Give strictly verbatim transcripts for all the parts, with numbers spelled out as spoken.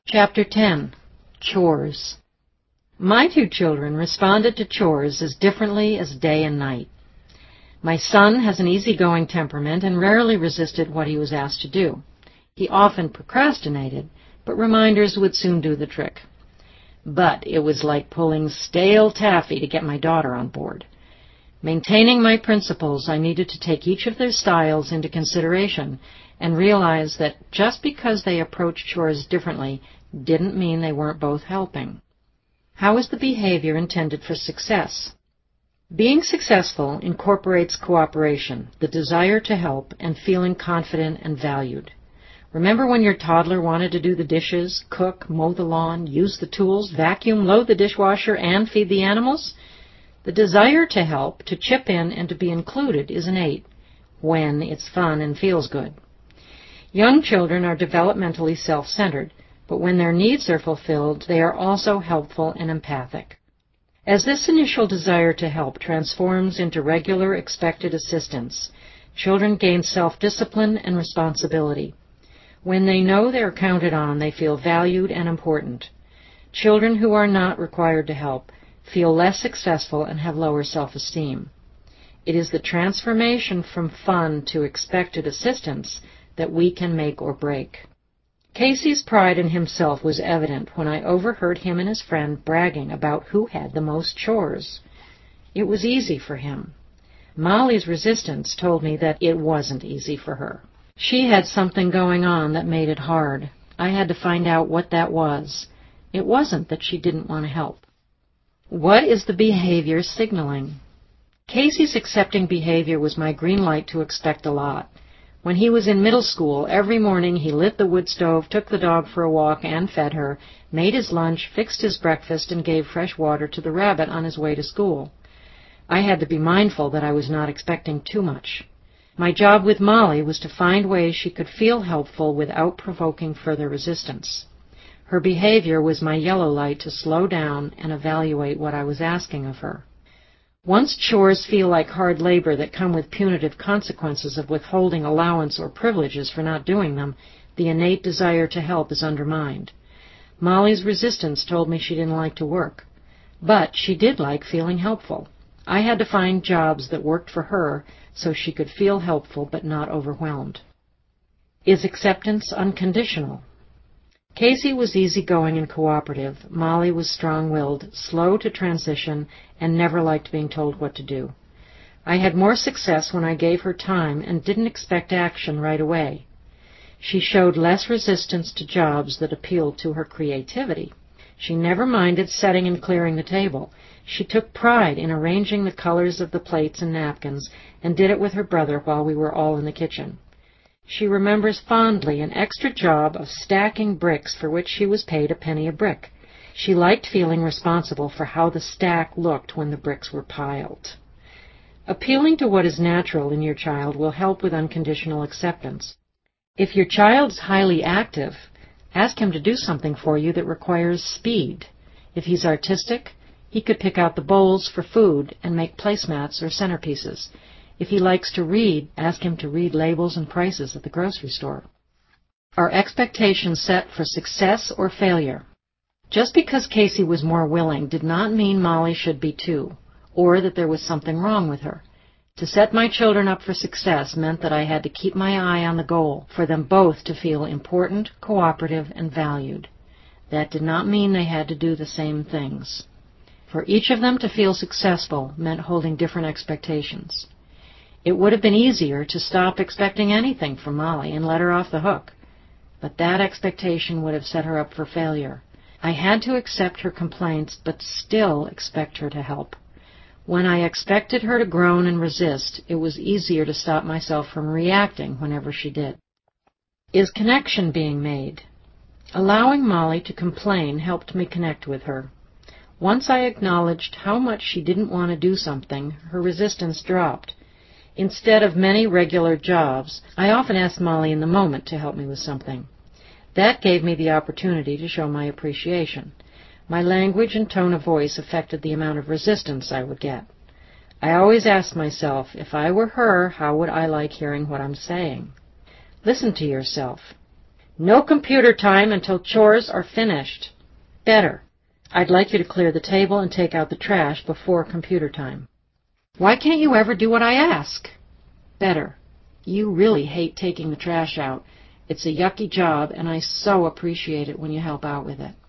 Chapter ten. Chores. My two children responded to chores as differently as day and night. My son has an easygoing temperament and rarely resisted what he was asked to do. He often procrastinated, but reminders would soon do the trick. But it was like pulling stale taffy to get my daughter on board. Maintaining my principles, I needed to take each of their styles into consideration and realize that just because they approached chores differently didn't mean they weren't both helping. How is the behavior intended for success? Being successful incorporates cooperation, the desire to help, and feeling confident and valued. Remember when your toddler wanted to do the dishes, cook, mow the lawn, use the tools, vacuum, load the dishwasher, and feed the animals? The desire to help, to chip in, and to be included is innate, when it's fun and feels good. Young children are developmentally self-centered, but when their needs are fulfilled, they are also helpful and empathic. As this initial desire to help transforms into regular expected assistance, children gain self-discipline and responsibility. When they know they are counted on, they feel valued and important. Children who are not required to help feel less successful and have lower self-esteem. It is the transformation from fun to expected assistance that we can make or break. Casey's pride in himself was evident when I overheard him and his friend bragging about who had the most chores. It was easy for him. Molly's resistance told me that it wasn't easy for her. She had something going on that made it hard. I had to find out what that was. It wasn't that she didn't want to help. What is the behavior signaling? Casey's accepting behavior was my green light to expect a lot. When he was in middle school, every morning he lit the wood stove, took the dog for a walk and fed her, made his lunch, fixed his breakfast, and gave fresh water to the rabbit on his way to school. I had to be mindful that I was not expecting too much. My job with Molly was to find ways she could feel helpful without provoking further resistance. Her behavior was my yellow light to slow down and evaluate what I was asking of her. Once chores feel like hard labor that come with punitive consequences of withholding allowance or privileges for not doing them, the innate desire to help is undermined. Molly's resistance told me she didn't like to work, but she did like feeling helpful. I had to find jobs that worked for her so she could feel helpful but not overwhelmed. Is acceptance unconditional? Casey was easygoing and cooperative. Molly was strong-willed, slow to transition, and never liked being told what to do. I had more success when I gave her time and didn't expect action right away. She showed less resistance to jobs that appealed to her creativity. She never minded setting and clearing the table. She took pride in arranging the colors of the plates and napkins and did it with her brother while we were all in the kitchen. She remembers fondly an extra job of stacking bricks for which she was paid a penny a brick. She liked feeling responsible for how the stack looked when the bricks were piled. Appealing to what is natural in your child will help with unconditional acceptance. If your child's highly active, ask him to do something for you that requires speed. If he's artistic, he could pick out the bowls for food and make placemats or centerpieces. If he likes to read, ask him to read labels and prices at the grocery store. Are expectations set for success or failure? Just because Casey was more willing did not mean Molly should be too, or that there was something wrong with her. To set my children up for success meant that I had to keep my eye on the goal, for them both to feel important, cooperative, and valued. That did not mean they had to do the same things. For each of them to feel successful meant holding different expectations. It would have been easier to stop expecting anything from Molly and let her off the hook, but that expectation would have set her up for failure. I had to accept her complaints, but still expect her to help. When I expected her to groan and resist, it was easier to stop myself from reacting whenever she did. Is connection being made? Allowing Molly to complain helped me connect with her. Once I acknowledged how much she didn't want to do something, her resistance dropped. Instead of many regular jobs, I often asked Molly in the moment to help me with something. That gave me the opportunity to show my appreciation. My language and tone of voice affected the amount of resistance I would get. I always asked myself, if I were her, how would I like hearing what I'm saying? Listen to yourself. No computer time until chores are finished. Better. I'd like you to clear the table and take out the trash before computer time. Why can't you ever do what I ask? Better. You really hate taking the trash out. It's a yucky job, and I so appreciate it when you help out with it.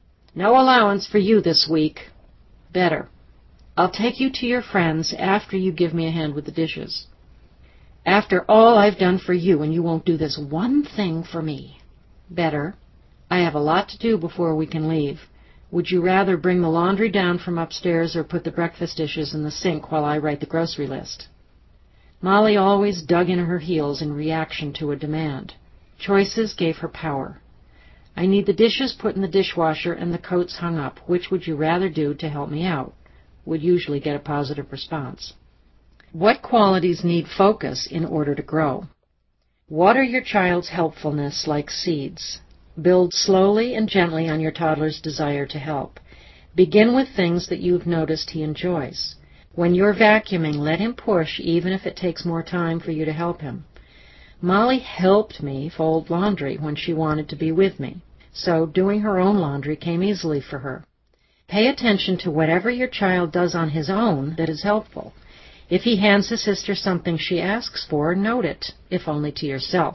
No allowance for you this week. Better. I'll take you to your friends after you give me a hand with the dishes. After all I've done for you, and you won't do this one thing for me. Better. I have a lot to do before we can leave. Would you rather bring the laundry down from upstairs or put the breakfast dishes in the sink while I write the grocery list? Molly always dug in her heels in reaction to a demand. Choices gave her power. I need the dishes put in the dishwasher and the coats hung up. Which would you rather do to help me out? Would usually get a positive response. What qualities need focus in order to grow? Water your child's helpfulness like seeds. Build slowly and gently on your toddler's desire to help. Begin with things that you've noticed he enjoys. When you're vacuuming, let him push even if it takes more time for you to help him. Molly helped me fold laundry when she wanted to be with me, so doing her own laundry came easily for her. Pay attention to whatever your child does on his own that is helpful. If he hands his sister something she asks for, note it, if only to yourself.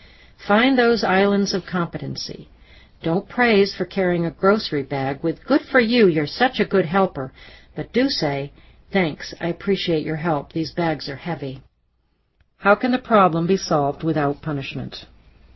Find those islands of competency. Don't praise for carrying a grocery bag with, "Good for you, you're such a good helper," but do say, "Thanks, I appreciate your help, these bags are heavy." How can the problem be solved without punishment?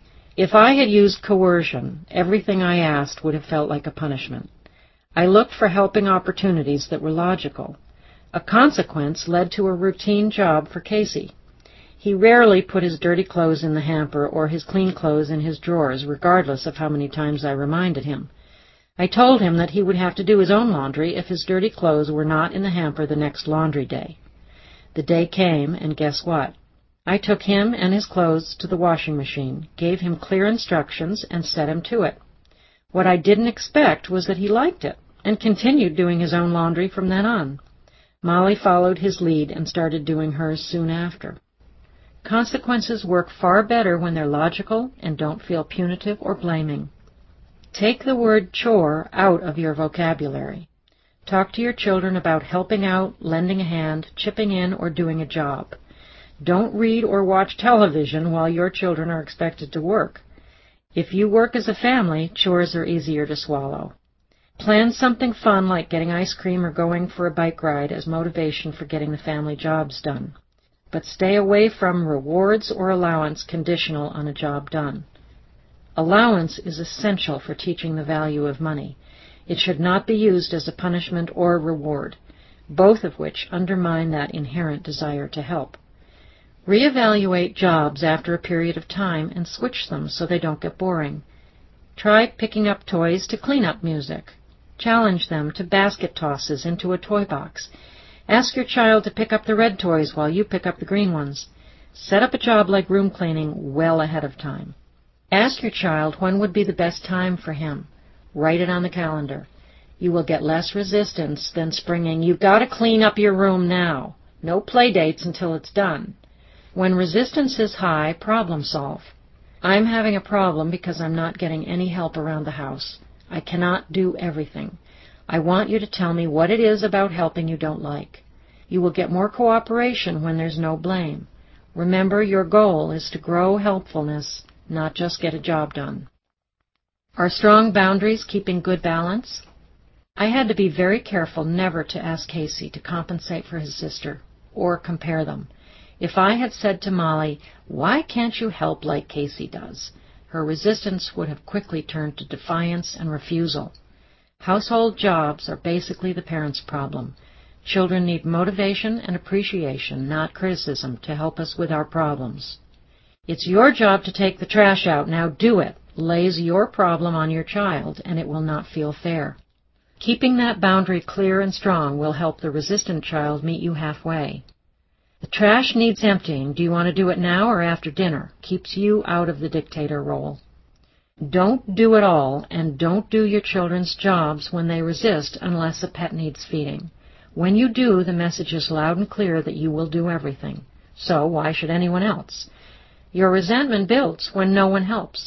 If I had used coercion, everything I asked would have felt like a punishment. I looked for helping opportunities that were logical. A consequence led to a routine job for Casey. He rarely put his dirty clothes in the hamper or his clean clothes in his drawers, regardless of how many times I reminded him. I told him that he would have to do his own laundry if his dirty clothes were not in the hamper the next laundry day. The day came, and guess what? I took him and his clothes to the washing machine, gave him clear instructions, and set him to it. What I didn't expect was that he liked it, and continued doing his own laundry from then on. Molly followed his lead and started doing hers soon after. Consequences work far better when they're logical and don't feel punitive or blaming. Take the word chore out of your vocabulary. Talk to your children about helping out, lending a hand, chipping in, or doing a job. Don't read or watch television while your children are expected to work. If you work as a family, chores are easier to swallow. Plan something fun like getting ice cream or going for a bike ride as motivation for getting the family jobs done. But stay away from rewards or allowance conditional on a job done. Allowance is essential for teaching the value of money. It should not be used as a punishment or a reward, both of which undermine that inherent desire to help. Reevaluate jobs after a period of time and switch them so they don't get boring. Try picking up toys to clean-up music. Challenge them to basket tosses into a toy box. Ask your child to pick up the red toys while you pick up the green ones. Set up a job like room cleaning well ahead of time. Ask your child when would be the best time for him. Write it on the calendar. You will get less resistance than springing, "You've got to clean up your room now. No play dates until it's done." When resistance is high, problem solve. I'm having a problem because I'm not getting any help around the house. I cannot do everything. I want you to tell me what it is about helping you don't like. You will get more cooperation when there's no blame. Remember, your goal is to grow helpfulness, not just get a job done. Are strong boundaries keeping good balance? I had to be very careful never to ask Casey to compensate for his sister or compare them. If I had said to Molly, "Why can't you help like Casey does?" her resistance would have quickly turned to defiance and refusal. Household jobs are basically the parent's problem. Children need motivation and appreciation, not criticism, to help us with our problems. "It's your job to take the trash out, now do it," lays your problem on your child, and it will not feel fair. Keeping that boundary clear and strong will help the resistant child meet you halfway. "The trash needs emptying. Do you want to do it now or after dinner?" keeps you out of the dictator role. Don't do it all, and don't do your children's jobs when they resist unless a pet needs feeding. When you do, the message is loud and clear that you will do everything. So why should anyone else? Your resentment builds when no one helps.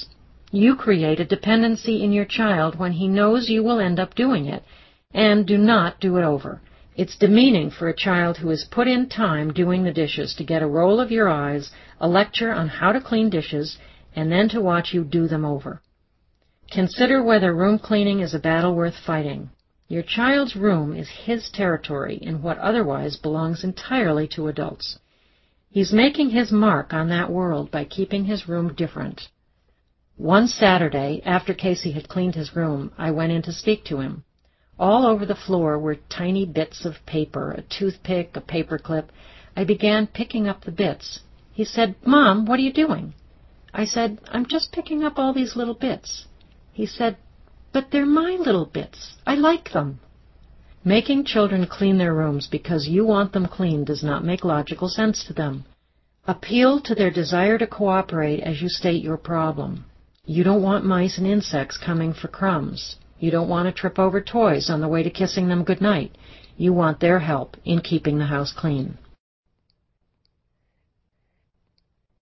You create a dependency in your child when he knows you will end up doing it, and do not do it over. It's demeaning for a child who has put in time doing the dishes to get a roll of your eyes, a lecture on how to clean dishes, and then to watch you do them over. Consider whether room cleaning is a battle worth fighting. Your child's room is his territory in what otherwise belongs entirely to adults. He's making his mark on that world by keeping his room different. One Saturday, after Casey had cleaned his room, I went in to speak to him. All over the floor were tiny bits of paper, a toothpick, a paperclip. I began picking up the bits. He said, "Mom, what are you doing?" I said, "I'm just picking up all these little bits." He said, "But they're my little bits. I like them." Making children clean their rooms because you want them clean does not make logical sense to them. Appeal to their desire to cooperate as you state your problem. You don't want mice and insects coming for crumbs. You don't want to trip over toys on the way to kissing them goodnight. You want their help in keeping the house clean.